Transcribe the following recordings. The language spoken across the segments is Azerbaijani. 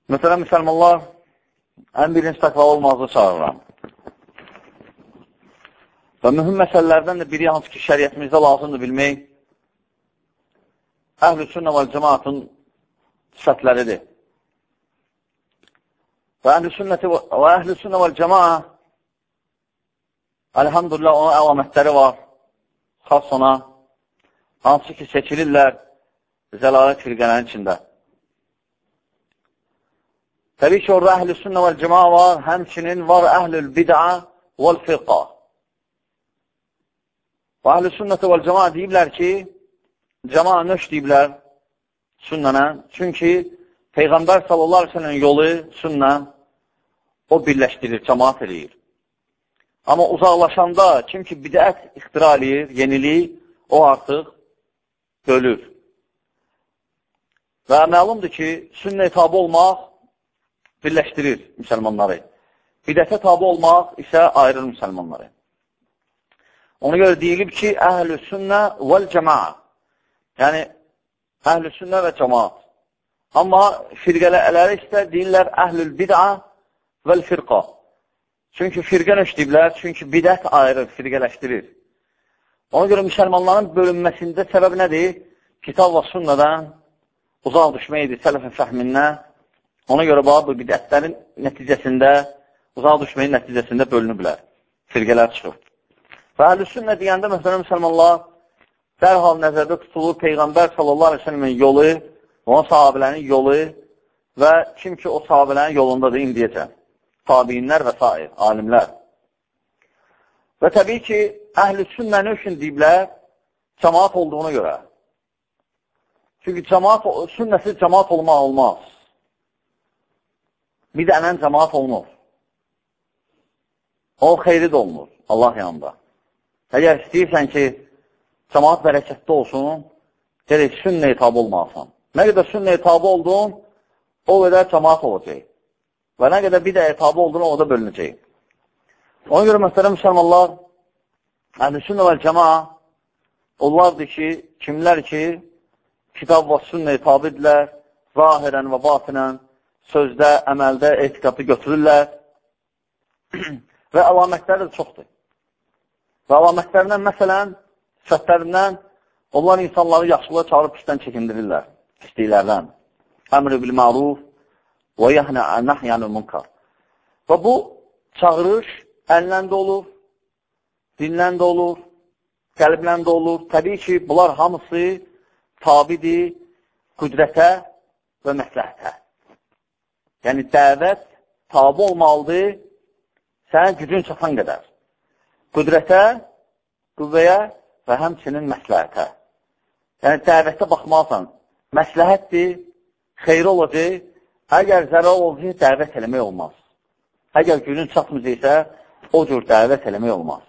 Məsələn, müsəlmanlar ən birinci təqvalı olmazı çağırıram. Və mühüm məsələlərdən də biri, hansı ki, şəriyyətimizdə lazımdır bilmək, Əhl-i Sünnə və Cəmaatın sifətləridir. Və Əhl-i Sünnə və Cəmaat, əlhamdülillah, onun əlamətləri var, xas ona, hansı ki, seçilirlər zəlalət firqələrin içində. Təbii ki, orada Əhl-i Sünnə və Cəmaat var, həmçinin var Əhl-ül Bid'a vəl Firqa. Və Əhl-i Sünnə və Cəmaat deyiblər ki, Cəmaat nöş deyiblər sünnənə, çünki Peyğəmbər sallallahu aleyhi ve sellem yolu sünnə, o birləşdirir, cəmaat edir. Amma uzaqlaşanda kim ki bidət ixtira edir, yenilik, o artıq bölür. Və məlumdur ki, sünnəyə tabi olmaq birləşdirir müsəlmanları. Bidətə tabi olmaq isə ayırır müsəlmanları. Ona görə deyilib ki, Əhl-i Sünnə vəl Cəmaat. Yəni, Əhl-i Sünnə və Cəmaat. Amma firqələri isə deyirlər Əhl-ül Bid'a vəl Firqa. Çünki firqə nöş deyiblər, çünki bidət ayırır, firqələşdirir. Ona görə müsəlmanların bölünməsində səbəb nədir? Kitab və sünnədən uzaq düşməkdir, sələfin fəhmindən. Ona görə bu bidətlərin nəticəsində, uzaq düşməyin nəticəsində bölünüblər, firqələr çıxır. Və Əhl-i Sünnə deyəndə, məsələn, müsəlmanlar dərhal nəzərdə tutulur Peyğəmbər sallallahu aleyhi ve sellemin yolu, onun sahabilərin yolu və kim ki o sahabilərin yolundadır indiyəcən. Tabiinlər və sair, alimlər. Və təbii ki, Əhl-i Sünnə nə üçün deyiblər? Cəmaat olduğuna görə. Çünki sünnəsiz cəmaat olmaq olmaz. Bidənən cəmaat olunur. O xeyri də olunur, Allah yanında. Əgər istəyirsən ki, cəmaat bərəkətli olsun, gerək sünnəyə tabi olmalısan. Nə qədər sünnəyə tabi oldun, o qədər cəmaat olacaq. Və nə qədər bidəyə tabi olduğunu o da bölünəcək. Ona görə məsələ müsəlmanlar, Əhl-i Sünnə və Cəmaat, onlardır ki, kimlər ki, kitab və sünnəyə tabidirlər, zahirən və batinən, sözdə, əməldə, etiqatı götürürlər və əlamətləri də çoxdur. Və əlamətlərindən, məsələn, sifətlərindən, onlar insanları yaxşılığa çağırıb pisdən çəkindirirlər, pisliklərdən. Əmr-i bil-ma'ruf və nəhyənül münkar. Və bu çağırış əllə də olur, dinlə də olur, qəlblə də olur. Təbii ki, bunlar hamısı tabidir qüdrətə və məsləhətə. Yəni, dəvət tabi olmalıdır sənin gücün çatan qədər. Qüdrətə, qüvvəyə və həmçinin məsləhətə. Yəni, dəvətə baxmalısan. Məsləhətdir, xeyri olacaq. Əgər zərər olacaq, dəvət eləmək olmaz. Əgər gücün çatmayacaqsa, o cür dəvət eləmək olmaz.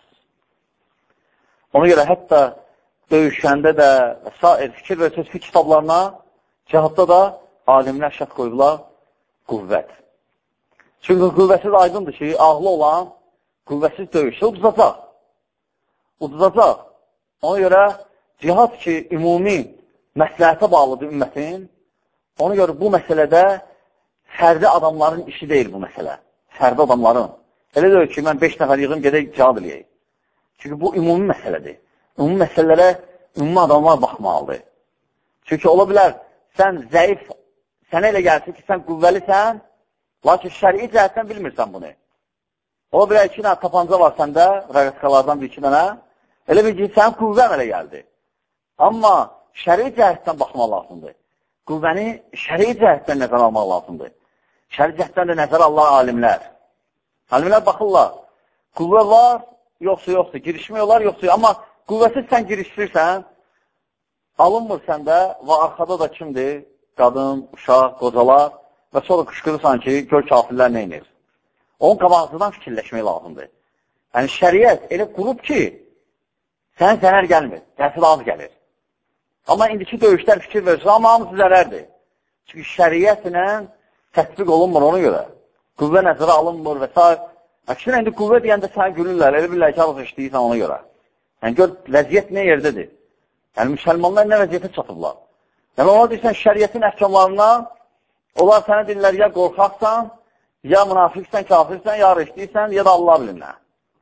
Ona görə hətta döyüşkəndə də fikir və tespih kitablarına, cihadda da alimlər şərt qoyublar qüvvət. Çünki qüvvəsiz aydındır ki, ağlı olan qüvvəsiz döyüşsə uduzacaq. Uduzacaq. Ona görə cihad ki, ümumi məsləhətə bağlıdır ümmətin, ona görə bu məsələdə fərdi adamların işi deyil bu məsələ. Fərdi adamların. Elə deyil ki, mən 5 nəfər yığım gedək cihad eləyək. Çünki bu ümumi məsələdir. Ümumi məsələlərə ümumi adamlar baxmalıdır. Çünki ola bilər, sən zəif, sənə elə gəlsin ki, sən qüvvəlisən, lakin şərii cəhətdən bilmirsən bunu. Ola bilər 2 dənə tapanca var səndə, rəqətqalardan 1-2 dənə, elə bir ki, sənin qüvvən elə gəldi. Amma şərii cəhətdən baxmaq lazımdır. Qüvvəni şərii cəhətdən nəzər almaq lazımdır. Şərii cəhətdən də nəzər alırlar alimlər. Alimlər baxırlar, qüvvə var, yoxsa yoxdur, girişmək olar, yoxsa amma qüvvəsiz sən girişdirirsən, alınmır səndə və arxada da kimdir? Qadın, uşaq, qocalar və sonra qışqırırsan ki, gör kafirlər nə inir. Onun qabağızdan fikirləşmək lazımdır. Yəni, şəriət elə qurub ki, sənə zərər gəlmir, təsir az gəlir. Amma indiki döyüşlər fikir verirsə, amma hamısı zərərdir. Çünki şəriətlə tətbiq olunmur ona görə. Qüvvə nəzərə alınmır və s. Əksinə, indi qüvvə deyəndə sənə gülürlər, elə bilirlər ki, alıq işləyirsən ona görə. Yəni, gör, vəziyyət nə yerdədir? Yəni, müsəlmanlar nə vəziyyətə çatıblar? Yəni, ona deyirsən, şəriətin əhkamlarına Onlar sənə deyirlər, ya qorxaqsan, ya münafiqsən, kafirsən, ya reşdiysən, ya da Allah bilinə.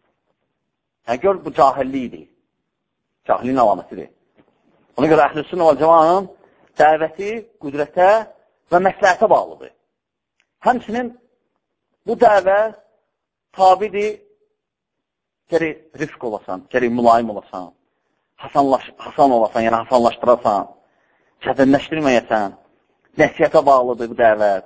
Yəni, gör, bu cahillikdir. Cahilliyin alaməsidir. Ona görə Əhlüs-Sünnə və Cəmaənin dəvəti qüdrətə və məsləhətə bağlıdır. Həmçinin bu dəvə tabidir, gərək rifq olasan, gərək mülayim olasan, hasan olasan, yəni hasanlaşdırasan, çətinləşdirməyəsən, nəsiyyətə bağlıdır bu dəvət.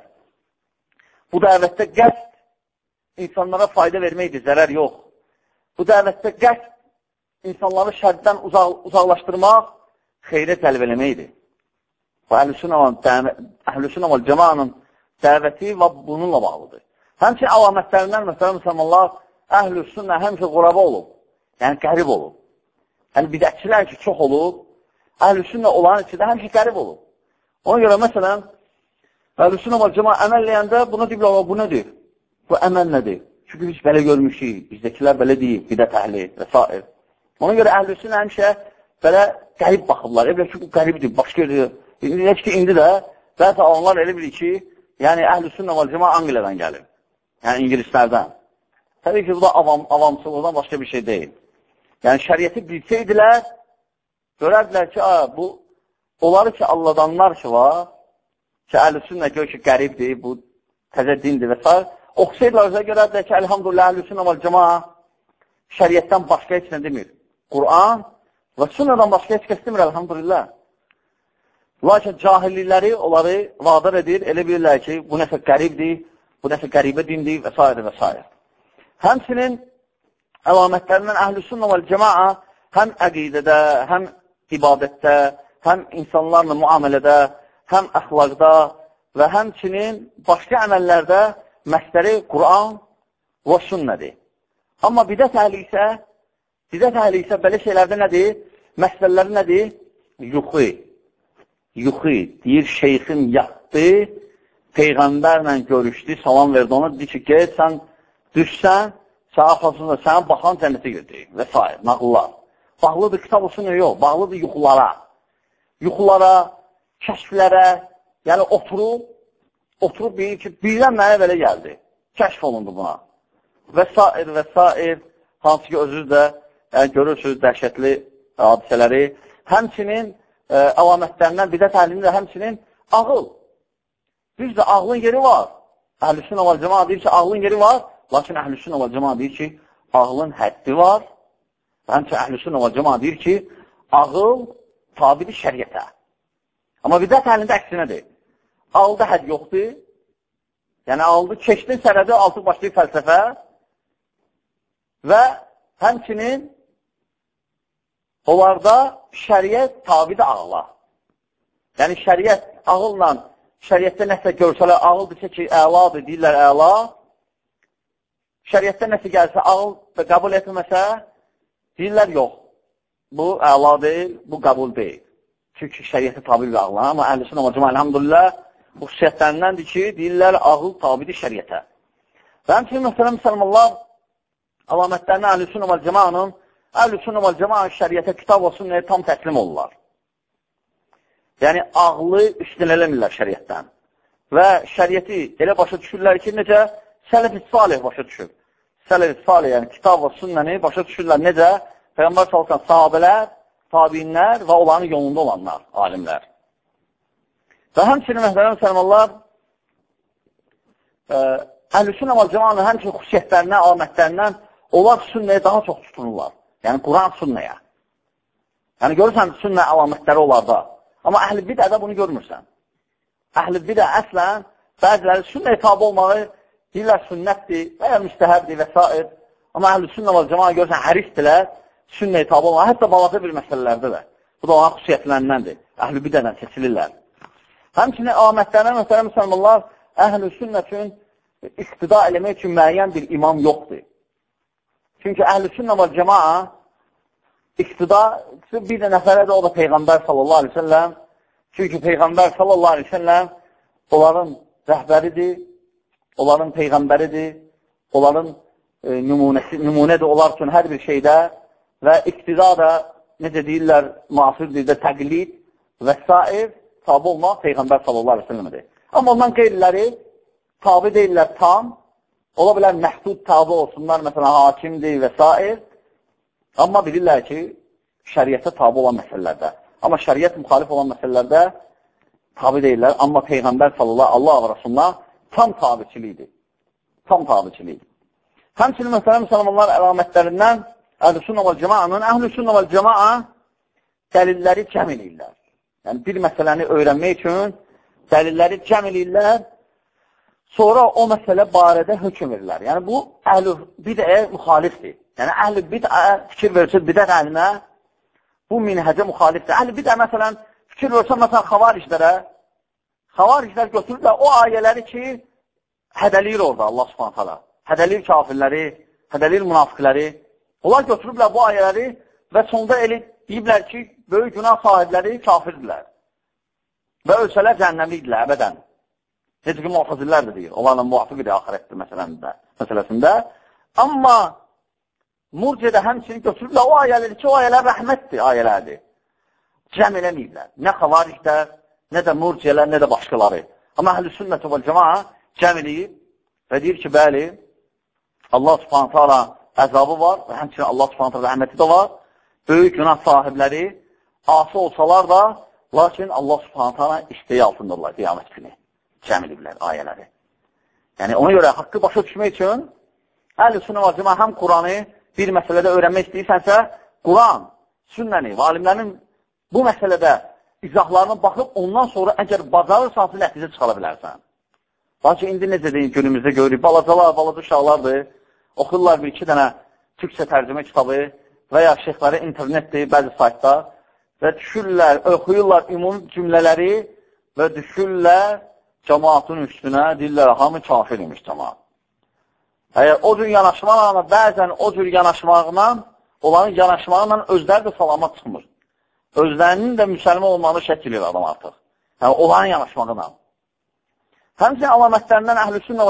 Bu dəvətdə qəsd insanlara fayda verməkdir, zərər yox. Bu dəvətdə qəsd insanları şərdən uzaqlaşdırmaq, xeyrə tələb eləməkdir. Bu Əhlüs-Sünnə və Cəmaənin dəvəti və bununla bağlıdır. Həmçin əlamətlərindən, məsələn, müsəlmanlar, Əhlüs-Sünnə həmişə quraba olub, yəni qərib olub. Yəni, bidətçilər ki, çox olub, Əhlüs-Sünnə olan içində həmişə qərib olub. Ona görə, məsələn, Əhlüs-Sünnə və Cəmaə əməlləyəndə buna deyirlər, bu nədir? Bu əməl nədir? Çünki biz belə görmüşük, bizdəkilər belə deyib, bidət əhli və s. Ona görə Əhlüs-Sünnə həmişə belə qərib baxırlar. Elə ki, bu qəribdir, başqa edir. İndi də bəzi onlar elə bilir ki, yəni Əhlüs-Sünnə və Cəmaə Angliyadan gəlir. Yəni İngilislərdən. Təbii ki, bu da avamçılıqdan başqa bir şey deyil. Yəni şəriəti bilsəydilər, görərdilər ki, onları ki, alladanlar ki var, ki, Əhlüs-Sünnə gör ki, qəribdir, bu təzə dindir və s. Oxusaydılar, görərdilər ki, əlhamdülillah, Əhlüs-Sünnə və Cəmaə şəriətdən başqa heç nə demir. Qur'an və Sünnədən başqa heç kəs demir, əlhamdülillah. Lakin cahillikləri onları vadar edir, elə bilirlər ki, bu nəsə qəribdir, bu nəsə qəribə dindir və s. və s. Həmçinin əlamətlərindən Əhlüs-Sünnə və Cəmaə həm əqidədə, həm ibadətdə, həm insanlarla müamilədə, həm əxlaqda və həmçinin başqa əməllərdə məsləri Qur'an və sünnədir. Amma bidət əhli isə belə şeylərdə nədir? Məsələləri nədir? Yuxu. Deyir, şeyxin yatdı, Peyğəmbərlə görüşdü, salam verdi ona, dedi ki, gel, sən düşsən, sən arxasında, sənə baxan cənnətə götürür və s. Nağıllar. Bağlıdır kitab olsun, yox, bağlıdır yuxulara, kəşflərə, yəni oturub deyir ki, birdən mənə belə gəldi, kəşf olundu buna. Və s. Hansı ki, özünüz də görürsünüz dəhşətli hadisələri. Həmçinin əlamətlərindən, bidət əhlinin də həmçinin ağıl. Düzdür, ağlın yeri var. Əhlüs-Sünnə və Cəmaə deyir ki, ağlın yeri var, lakin Əhlüs-Sünnə və Cəmaə deyir ki, ağlın həddi var. Həmçinin Əhlüs-Sünnə və Cəmaə deyir ki, ağıl tabidir şəriətə. Amma bidət əhlində əksinədir. Ağılda hədd yoxdur. Yəni, ağılda keçdin sərədi, altı başlayıb fəlsəfə və həmçinin onlarda şəriət tabidir ağla. Yəni, şəriət ağılla, şəriətdə nəsə görsələr, ağıl desə ki, əladır, deyirlər əla. Şəriətdə nəsə gəlsə, ağıl da qəbul etməsə, deyirlər yox. Bu əla deyil, bu qəbul deyil. Çünki şəriətə tabidir ağla. Amma Əhlüs-Sünnə və Cəmaə, elhamdülillah, bu xüsusiyyətlərindəndir ki, deyirlər, ağıl tabidir şəriətə. Və həmçinin, məsələn, müsəlmanlar əlamətlərinə Əhlüs-Sünnə və Cəmaənin, Əhlüs-Sünnə və Cəmaə şəriətə, kitab və sünnəyə tam təslim olurlar. Yəni, ağlı üstün eləmirlər şəriətdən. Və şəriəti elə başa düşürlər ki, necə sələf-i salih başa düşür. Sələf-i salih, yəni kitab və sünnəni başa düşürlər necə? Peyğəmbər salsan sahabələr, tabiinlər və onların yolunda olanlar, alimlər. Və həmçinin, məsələn, müsəlmanlar, Əhlüs-Sünnə və Cəmaənin həmçinin xüsusiyyətlərindən, alamətlərindən onlar sünnəyə daha çox tutunurlar. Yəni, Quran sünnəyə. Yəni, görürsən, sünnə əlamətləri onlarda. Amma əhl-i bidədə bunu görmürsən. Əhl-i bidə əslən, bəziləri sünnəyə tabi olmağı deyirlər sünnətdir və ya müstəhəbdir və s. Amma Əhlüs-Sünnə və Cəmaə görürsən, hərisdirlər, sünnəyə tabi olmağı, hətta balaca bir məsələlərdə də. Bu da onların xüsusiyyətlərindəndir. Əhl-i bidədən seçilirlər. Həmçinin əlamətlərindən, məsələn, müsəlmanlar, Əhl-i-Sünnə üçün iqtida eləmək üçün müəyyən bir imam yoxdur. Çünki Əhl-i-Sünnə və Cəmaə iqtida bir də nəfərədir, o da Peyğəmbər sallallahu aleyhi ve selləm. Çünki Peyğəmbər sallallahu aleyhi ve selləm onların rəhbəridir, onların Peyğəmbəridir, onların nümunədir onlar üçün hər bir şeydə və iqtida da, necə deyirlər, müasir dildə təqlid və s. tabi olmaq Peyğəmbər sallallahu aleyhi ve selləmədir. Amma ondan qeyriləri tabi deyirlər tam, ola bilər məhdud tabi olsunlar, məsələn, hakimdir və s. Amma bilirlər ki, şəriyyətə tabi olan məsələlərdə. Amma şəriyyət müxalif olan məsələlərdə tabi deyirlər. Amma Peyğəmbər sallallahu Allah və Rasulullah tam tabiçiliyidir. Tam tabiçiliyidir. Həmçinin məsələn, müsəlmanlar əlamətlərindən Əhl-i-Sünnə vəl-Cəmaənin, Əhl-i-Sünnə vəl-Cəmaə dəlilləri cəm eləyirlər. Yəni, bir məsələni öyrənmək üçün dəlilləri cəm eləyirlər, sonra o məsələ barədə hökm verirlər. Yəni, bu əhl-i-bidəyə müxalifdir. Yəni, əhl-i-bidə fikir versə bidət əhlinə, bu minhəcə müxalifdir. Əhl-i-bidə, məsələn, fikir versə, məsələn, xavariclər götürürlər o ayələri ki, hədəliyir orada Allah subhanətələ. Hədəliyir kafirləri, hədəliyir münafiqləri. Onlar götürüblər bu ayələri və sonda elə deyiblər ki, böyük günah sahibləri kafirdirlər. Və ölsələr cəhənnəmlikdirlər əbədən. Necə ki, muhafizirlər də deyir. Onlarla muvafiqdir axirətdir məsələsində. Amma murciədə həmçinin götürürlər o ayələri ki, o ayələr rəhmətdir, ayələrdir. Cəm eləməyiblər. Nə xavariclər, nə də murciələr, nə də başqaları. Amma Əhl-i-Sünnə vəl-Cəmaə cəm eləyib və deyir ki, bəli, Allah subhanətə ala əzabı var və həmçinin Allah subhanətə ala rəhməti də var. Böyük günah sahibləri asi olsalar da, lakin Allah subhanətə ala istəyi altındırlar qiyamət günü. Cəm ediblər ayələri. Yəni, ona görə haqqı başa düşmək üçün Əhl-i-Sünnə vəl-Cəmaə həm Quranı bir məsələdə öyrənmək istəyirsənsə, Quran, sünnəni və alimlərin bu məsələdə izahlarına baxıb, ondan sonra əgər bacarırsansı nəticə çıxara bilərsən. Lakin indi necə deyin, günümüzdə görürük, balaca uşaqlardır, oxuyurlar bir-iki dənə türkçə tərcümə kitabı və ya şeyxləri internetdir, bəzi saytda və düşürlər, oxuyurlar ümumi cümlələri və düşürlər cəmaatın üstünə, deyirlər, hamı kafir imiş cəmaat. Əgər o cür yanaşmaqla, bəzən o cür yanaşmaqla, onların yanaşmaqla özləri də salamat çıxmır. Özlərinin də müsəlman olmağını şəkil edir adam artıq. Yəni, onların yanaşmaqla. Həmçinin əlamətlərindən Əhl-i-Sünnə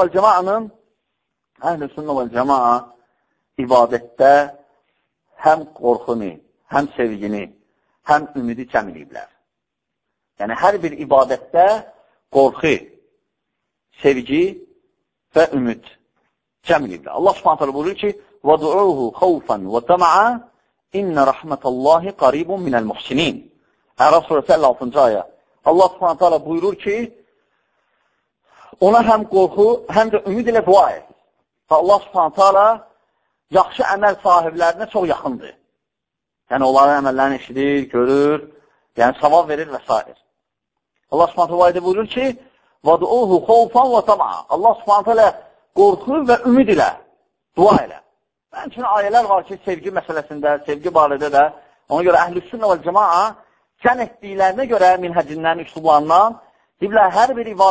vəl-Cəmaə ibadətdə həm qorxunu, həm sevgini, həm ümidi cəm eləyiblər. Yəni, hər bir ibadətdə qorxu, sevgi və ümid cəm eləyiblər. Allah subhanətələ buyurur ki, وَدُعُوهُ خَوْفًا وَتَمَعًا İnnə rəhmətəllahi qaribun minəl muhsinin. Ərəf surəsi 56-cı ayə. Allah subhanətələ buyurur ki, ona həm qorxu, həm də ümid ilə dua et. Allah subhanətələ yaxşı əməl sahiblərinə çox yaxındır. Yəni, onların əməllərini eşidir, görür, yəni savab verir və s. Allah subhanətələ buyurur ki, وَدُعُوهُ خَوْفًا وَتَمَعًا Allah subhanətələ qorxu və ümid ilə dua elə. Həmçinin ayələr var ki, sevgi məsələsində, sevgi barədə də, ona görə Əhl-i-Sünnə vəl-Cəmaə cəm etdiklərinə görə minhəcindən, üslublarından deyiblər, hər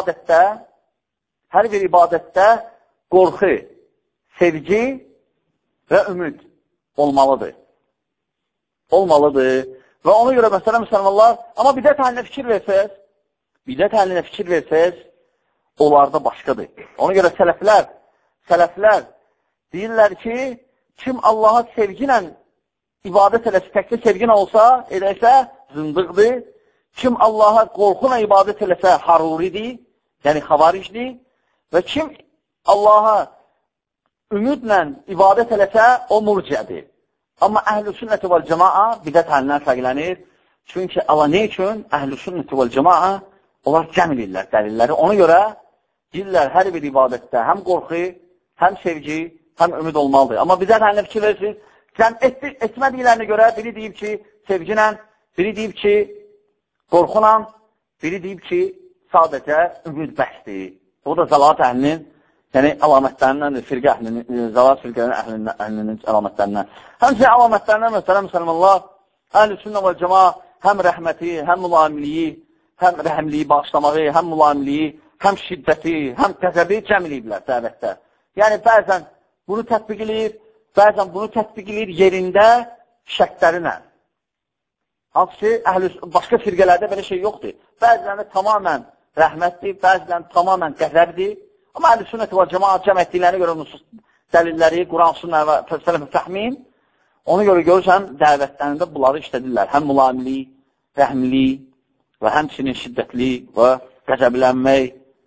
bir ibadətdə qorxu, sevgi və ümid olmalıdır. Və ona görə məsələ müsəlmanlar, amma bidət həlinə fikir versəz, onlarda başqadır. Ona görə sələflər deyirlər ki, kim Allaha sevgi ilə ibadət eləsə, təkcə sevgi ilə olsa, edəsə, zındıqdır. Kim Allaha qorxuna ibadət eləsə, haruridir, yəni xavaricdir. Və kim Allaha ümidlə ibadət eləsə, o murciədir. Amma Əhl-i-Sünnəti vəl-Cəmaə bidət həlindən fərqlənir. Çünki Allah nə üçün? Əhl-i-Sünnəti vəl-Cəmaə onlar cəm edirlər dəlilləri. Ona görə deyirlər, hər bir ibadətdə həm qorxu, həm sevgi, həm ümid olmalıdır. Amma bizə həlinə fikir verirsiniz, cəm etmədiklərinə görə biri deyib ki, sevginlə, biri deyib ki, qorxunla, biri deyib ki, sadəcə ümid bəsdir. Bu da zəlat əhlinin, yəni əlamətlərindəndir, zəlat firqənin əhlinin əlamətlərindən. Həmçinin əlamətlərindən məsələ müsəlmanlar, Əhl-i-Sünnə vəl-Cəmaə həm rəhməti, həm mülayimliyi, həm rəhəmliyi bağışlamağı, həm mülayimliyi, həm şiddəti, həm qəzəbi cəm eləyiblər dəvətdə. Yəni, bəzən bunu tətbiq eləyir yerində şərtlərinə. Hansı başqa firqələrdə belə şey yoxdur. Bəzilərində tamamən rəhmətdir, bəzilərində tamamən qəzəbdir. Amma Əhl-i-Sünnəti vəl-Cəmaə cəm etdiklərinə görə dəlilləri, Quran, sünnə və sələf fəhmin, ona görə görürsən, dəvətlərində bunları işlədirlər. Həm mülayimlik, rəhmlik və həmçinin şiddətli və qəzəblənmək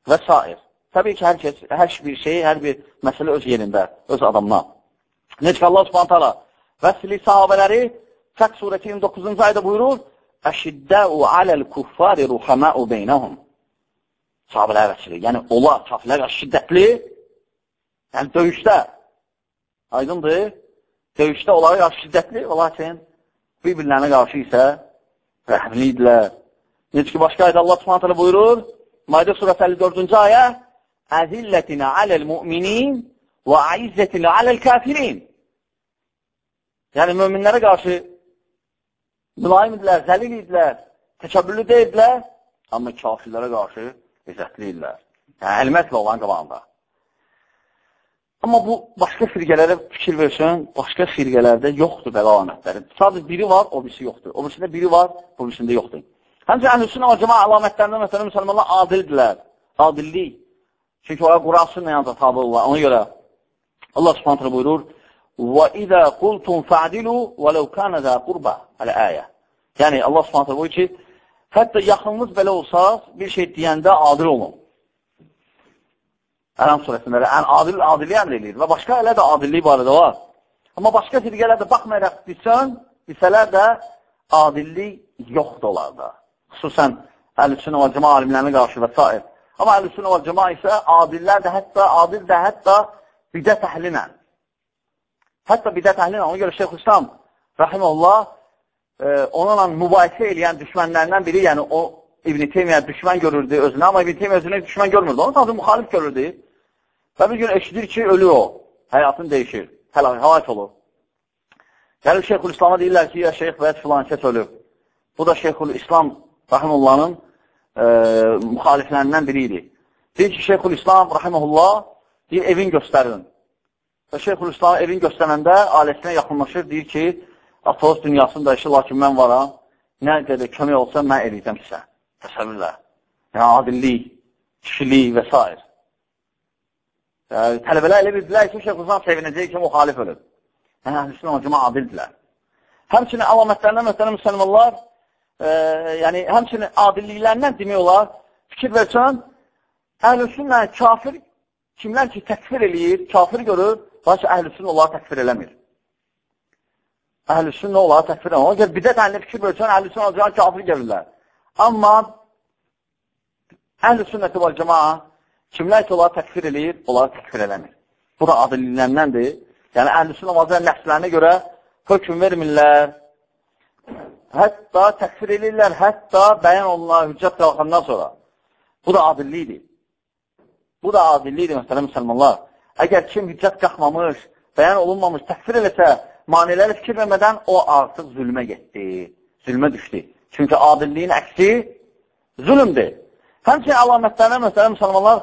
və s. Təbii ki, hər bir şey, hər bir məsələ öz yerində, öz adamına. Necə ki, Allah subhanət hala vəsli sahabələri Fəth surəti 29-cu ayda buyurur, Əşiddəu aləl kuffari ruhaməu beynəhum. Sahabələr vəsli. Yəni, onlar, kafirlər şiddətli, yəni döyüşdə. Aydındır, döyüşdə onlara qarşı şiddətli, lakin bir-birlərinə qarşı isə rəhmli idilər. Necə ki, başqa ayda Allah subhanət hala buyurur, Maidə surəti 54-cü ayə, Əzillətinə aləl müminin və aizzətinə aləl kafirin. Yəni, möminlərə qarşı mülayim idilər, zəlil idilər, təkəbbürlü deyildilər, amma kafirlərə qarşı izzətli idilər. Yəni, əlmətlə olan qabağında. Amma bu, başqa firqələrə fikir versin, başqa firqələrdə yoxdur belə alamətləri. Sadəcə biri var, o birisi yoxdur. O birisində biri var, o birisində yoxdur. Həmçə, əhlüsünnə və cəmaə əlamətlərində, məsələn, müsəlmanlar adildirlər. Adillik. Çünki oraya Quran sünnə yanında tabi olurlar. Ona görə Allah subhanətlə buyurur, وَإِذَا قُلْتُمْ فَعْدِلُوا وَلَوْ كَانَ ذَا قُرْبَ Hələ ayə. Yəni, Allah subhanətlə buyurur ki, hətta yaxınınız belə olsa, bir şey deyəndə adil olun. Ələm surəsində adilliyi əmr edir və başqa elə də adilliyi barədə var. Amma başqa firqələr də baxmayaraq desələr də adillik yoxdur onlarda. Xüsusən Əhl-i-Sünnə və Cəmaə alimlərinə qarşı və s. Amma Əhl-i-Sünnə və Cəmaə isə adillər də hətta bidət əhlinə. Hətta bidət əhlinə. Ona görə Şeyxülislam Rahimullah onunla mübahisə eləyən düşmənlərindən biri, yəni o İbn-i Teymiyyə düşmən görürdü özünə, amma İbn-i Teymiyyə özünə düşmən görmürdü. Onu sadəcə müxalif görürdü. Və bir gün eşidir ki, ölür o. Həyatını dəyişir. Həlak olur. Gəlir Şeyxülislam'a deyirlər ki, ya Şeyx və filan kəs ölüb. Bu da Şeyxülislam Rahimullahın müxaliflərindən biri idi. Deyir ki, Şeyxülislam Rahimullah deyir, evin göstərin. Və Şeyxülislam evin göstərəndə ailəsinə yaxınlaşır, deyir ki, Atos dünyasında işi, lakin mən varam, nə qədər kömək olsa, mən eləyəcəm sizə. Təsəvvürlə. Yəni, adillik, kişilik və s. Tələbələr elə bildilər ki, Şeyxülislam sevinəcək ki, müxalif ölüb. Yəni, əhlüsünnə və cəmaə adildilər. Həmçinin əlamətlərindən məsələn müsəlmanlar, yəni, həmçinin adilliklərindən demək olar, fikir versən, əhlüsünnə kafir, kimlər ki, təkfir eləyir, kafir görür, lakin əhlüsünnə onları təkfir eləmir. Əhlüsünnə onları təkfir eləmir. Ona görə bidət əhlinə fikir versən, əhlüsünnə olacaq kafir görürlər. Amma əhlüsünnəti və cəmaə kimlər ki, onları təkfir eləyir, onları təkfir eləmir. Bu da adilliklərindəndir. Yəni, əhlüsünnə vaziyyə nəfslərinə görə hökm vermirlər, hətta təkfir edirlər, hətta bəyan olunlar hüccət qalxandan sonra. Bu da adillikdir. Bu da adillikdir, məsələn, müsəlmanlar. Əgər kim hüccət qalxmamış, bəyan olunmamış, təkfir eləsə, maniləri fikir vermədən o artıq zülmə getdi, zülmə düşdü. Çünki adilliyin əksi zülümdür. Həmçinin əlamətlərlə, məsələn, müsəlmanlar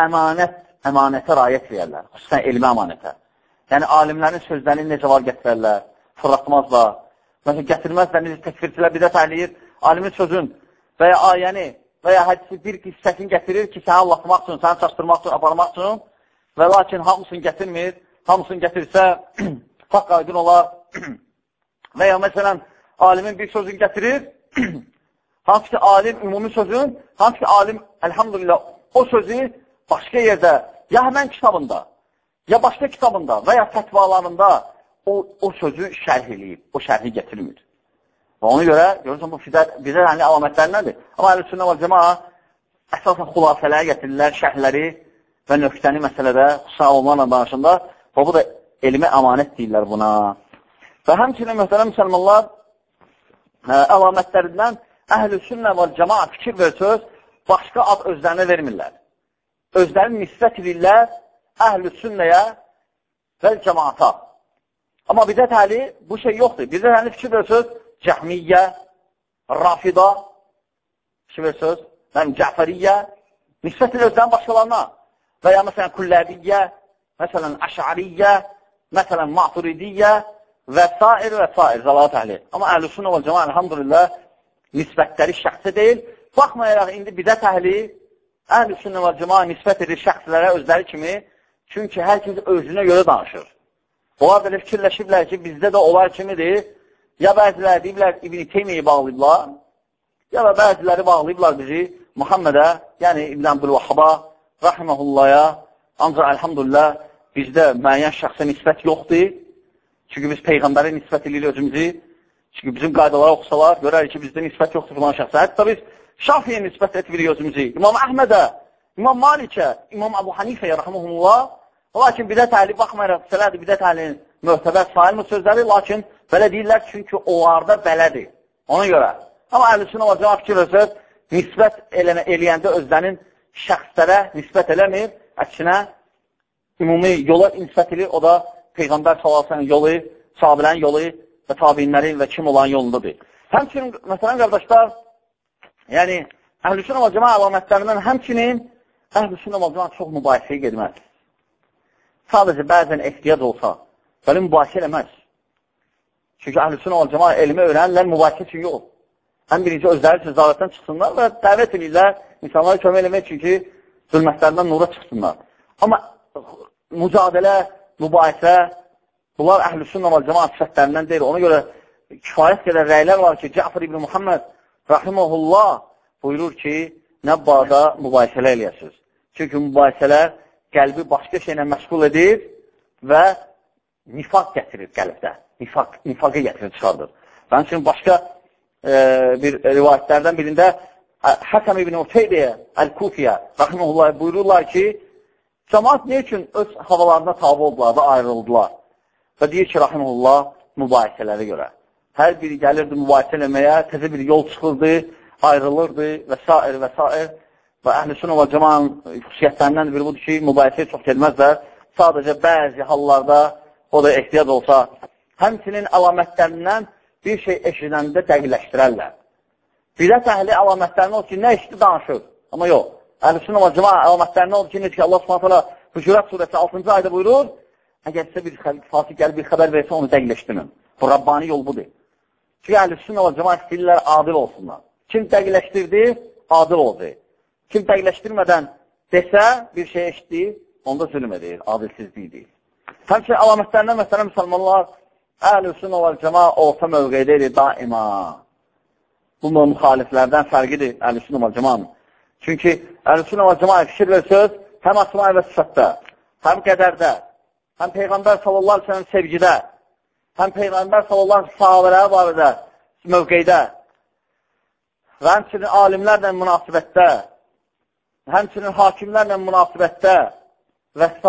əmanətə rayət verirlər, xüsusən elmi əmanətə. Yəni, alimlərin sözlərini necə var gətirərlər, fırlatmazlar. Məsələn, gətirməzlər, necə təkfirçilər bidət əhləyir, alimin sözün və ya ayəni və ya hədisi bir hissəsini gətirir ki, səni anlatmaq üçün, səni çaşdırmaq üçün, aparmaq üçün və lakin hamısını gətirmir, hamısını gətirsə, fakt aydın olar və ya məsələn, alimin bir sözünü gətirir, hansı ki, alim ümumi sözün, hansı ki, alim, əlhamdülillah, o sözü başqa yerdə, ya həmən kitabında, ya başqa kitabında və ya fətvalarında o sözü şərh eləyib, o şərhi gətirmir. Və ona görə, görürsən, bu bidət əhli əlamətlərindəndir. Amma əhl-i-sünnə və cəmaə əsasən xülasələri gətirirlər, şərhləri və nöqtəni məsələdə, xüsusən onlarla danışında, və bu da elmi əmanət deyirlər buna. Və həmçinin mühtərəm müsəlmanlar əlamətlərindən əhl-i-sünnə və cəmaə fikir versöz, başqa ad özlərinə vermirlər. Özlərini nisbət edirlər əhl-i-sünnəyə və cəmaata. Amma bidət əhli bu şey yoxdur. Bidət əhli fikir versöz, Cəhmiyyə, Rafida, fikir versöz, Cəfəriyyə, nisbət edir özlərin başqalarına. Və ya məsələn, Kulləbiyyə, məsələn, Əşariyyə, məsələn, Maturidiyyə və s. zəlalət əhli. Amma əhl-i-sünnə və cəmaə, elhamdülillah, nisbətləri şəxsi deyil. Baxmayaraq, indi bidət əhli, əhl-i-sünnə və cəmaə nisbət edir şəxslərə özləri kimi, çünki hər kəs özünə görə danışır. Onlar belə fikirləşiblər ki, bizdə də onlar kimidir. Ya bəziləri deyiblər, İbn-i Teymiyyə bağlayıblar, ya da bəziləri bağlayıblar bizi Muhammedə, yəni İbn-i Abdülvahhaba, rahiməhullaya, ancaq əlhamdülillah bizdə müəyyən şəxsə nisbət yoxdur. Çünki biz Peyğəmbərin nisbət edirik özümüzü. Çünki bizim qaydalara oxusalar, görərik ki, bizdə nisbət yoxdur filan şəxsə. Hətta biz Şafiyə nisbət edirik özümüzü. İmam Əhmədə, İmam Malikə, İmam Əbu Hanifəyə rəhməhullah. Lakin bidət əhli baxmayaraq, sələdir bidət əhlinin möhtəbər sayılmır sözləri, lakin belə deyirlər çünki onlarda belədir. Ona görə. Amma əhlüsünnə və cəmaət fikir özür, nisbət eləyəndə özlərinin şəxslərə nisbət eləmir, əksinə ümumi yola nisbət edir, o da Peyğəmbər sallallahu yolu, sahabələrin yolu və tabinlərin və kim olan yolundadır. Həmçinin, məsələn, qardaşlar, yəni, əhlüsünnə və cəmaət əlamətlərindən həmçinin əhlüsünnə və cəmaət çox mübahisəyə gedməz. Sadəcə bəzən ehtiyac olsa, belə mübahisə eləməz. Çünki əhlüsünnə və cəmaət elmi öyrənirlər, mübahisə üçün yox. Həm birinci özləri üçün zalətdən çıxsınlar və dəvət edirlər, insanlara kömək eləmək çünki zülmətlərindən nura çıxsınlar. Amma mücadilə, mübahisə, bunlar əhlüsünnə və cəmaət sifətlərindən deyil. Ona görə kifayət qədər rəylər var ki, Cəfər ibn Muhammed rahiməhullah buyurur ki, nə barədə mübahisələr eləyəsiniz. Çünki mübahisələr qəlbi başqa şeylə məşğul edir və nifaq gətirir qəlbdə. Nifaqı gətirir, çıxardır. Bənim üçün başqa bir rivayətlərdən birində Həsəm ibn Uteybiyə, Əl-Kufiyə rahiməhullah buyururlar ki, cəmaat ne üçün öz havalarına tabi oldular və ayrıldılar? Və deyir ki, rahiməhullah, mübahisələrə görə. Hər biri gəlirdi mübahisə eləməyə, təzə bir yol çıxırdı, ayrılırdı və s. və s. Və əhl-i-sünnə və cəmaənin xüsusiyyətlərindən biri budur ki, mübahisəyə çox gelməzlər. Sadəcə bəzi hallarda o da ehtiyac olsa, həmçinin əlamətlərindən bir şey eşidəndə dəqiqləşdirərlər. Bidət əhli əlamətlərini olur ki, nə eşitdi danışır. Amma yox. Əhl-i-sünnə və cəmaət əlamətlərini olur ki, necə ki, Allah Subhanahu taala Hucurat surəsi 6-cı ayda buyurur, əgər sizə bir fasik gəlib bir xəbər versə, onu dəqiqləşdirin. Bu Rabbani yol budur. Çünki əhl-i-sünnə və cəmaət istəyirlər adil olsunlar. Kim dəqiqləşdirdi, adil oldu. Kim dəqiqləşdirmədən desə, bir şey eşitdi, onda zülm edir, adilsizlikdir. Həmçinin əlamətlərindən məsələn müsəlmanlar əhl-i-sünnə və cəmaət orta mövqeydədir daima. Bunun müxaliflərdən fərqidir əhl-i-sünnə və cəmaət. Çünki əhl-i-sünnə və cəmaət fikir və söz həm əsma və sıfatda, həm qədərdə, həm Peyğəmbər sallallahu aleyhi ve sellem sevgidə, həm Peyğəmbər sallallahu aleyhi ve sellem sahabələri barədə mövqeydə və həmçinin alimlərlə münasibətdə, həmçinin hakimlərlə münasibətdə və s.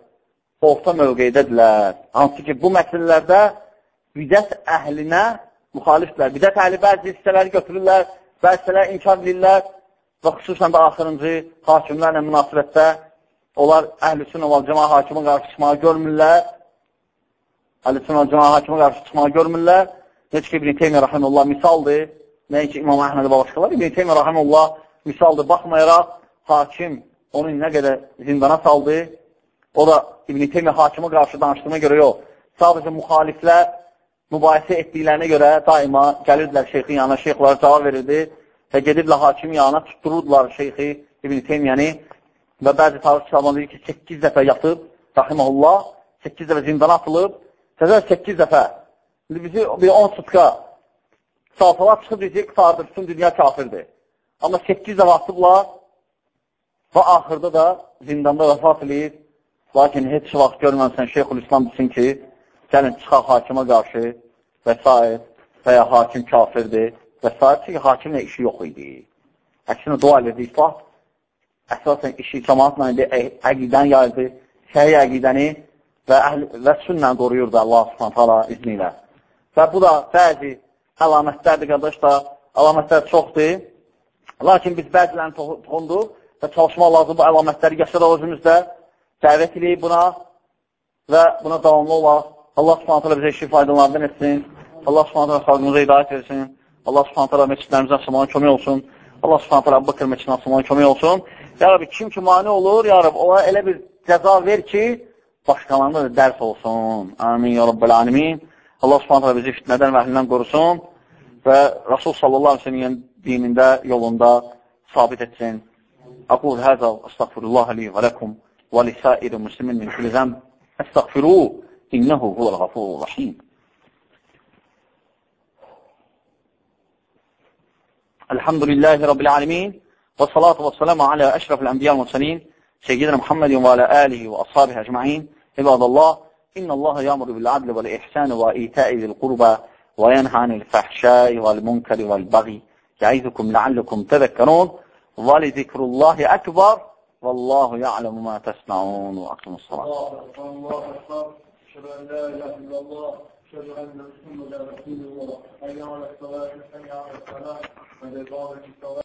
orta mövqeydədirlər. Hansı ki, bu məsələlərdə bidət əhlinə müxalifdirlər. Bidət əhli bəzi hissələri götürürlər, bəzi hissələri inkar edirlər və xüsusən də axırıncı hakimlərlə münasibətdə onlar əhl-i-sünnə və cəmaət hakimə qarşı çıxmağı görmürlər. Əhl-i-sünnə və cəmaət hakimə qarşı çıxmağı görmürlər. Necə ki, İbn-i Teymiyyə rahimehullah misaldır. Nəinki İmam Əhməd və başqalar. İbn-i Teymiyyə rahimehullah misaldır. Baxmayaraq, hakim onu nə qədər zindana saldı. O da İbn-i Teymiyyə hakimə qarşı danışdığına görə yox. Sadəcə müxaliflər mübahisə etdiklərinə görə daima gəlirdilər şeyxin yanına, şeyxlara cavab verirdi və gediblər hakimin yanına tuttururdular şeyxi İbn-i Teymiyyəni və bəzi tarix kitabında deyir ki, 8 dəfə yatıb, rahiməhullah, 8 dəfə zindana atılıb, təzə 8 dəfə. Bizi bir 10 sutka salsalar çıxıb deyəcək, qutardır, bütün dünya kafirdir. Amma 8 dəfə atıblar və axırda da zindanda vəfat edir. Lakin heç vaxt görməmsən Şeyxülislam desin ki, gəlin çıxaq hakimə qarşı və s. və ya hakim kafirdir və s. Çünki hakimlə işi yox idi. Əksinə dua edirdi, islah. Əsasən işi cəmaatla idi, əqidən yayırdı, şəhi əqidəni və sünnən qoruyurdu Allah subhanətə izni ilə. Və bu da bəzi əlamətlərdir, qardaşlar, əlamətlər çoxdur. Lakin biz bəzilərini toxunduq və çalışmaq lazım bu əlamətləri yaşadaq özümüzdə, dəvət edib buna və buna davamlı olaq. Allah subhanətə bizə işi faydalardan etsin. Allah subhanətə xalqımıza hidayət etsin. Allah subhanətə məscidlərimizə açılmağa kömək olsun. Allah subhanətə Əbu Bakır məscidini açılmağa kömək olsun. Ya Rabbi, kim ki mani olur, ya Rabbi, ona elə bir cəza ver ki, başqalarında da dərs olsun. Amin, ya Rabbil alemin. Allah subhanətə bizi fitnədən və əhlindən qorusun və Rasul sallallahu aleyhi ve sellem dinində, yolunda sabit etsin. Aqul həzə, əstəğfirullah li və ləkum və lisəir müslimin min kulli zəmb. Əstəğfiruhu, innəhu huvəl-ğafurur rahim. Elhamdülillahi Rabbil alemin və salatu və selamu alə əşrafil ənbiya və mursalin سيدنا محمد وعلى آله وأصحابه أجمعين. عباد الله، إن الله يأمر بالعدل والإحسان وإيتاء ذي القربى وينهى عن الفحشاء والمنكر والبغي يعظكم لعلكم تذكرون ولذكر الله أكبر والله يعلم ما تصنعون وأقيموا الصلاة. الله أكبر. أشهد أن لا إله إلا الله. أشهد أن محمدا رسول الله. حي على الصلاة حي على الفلاح.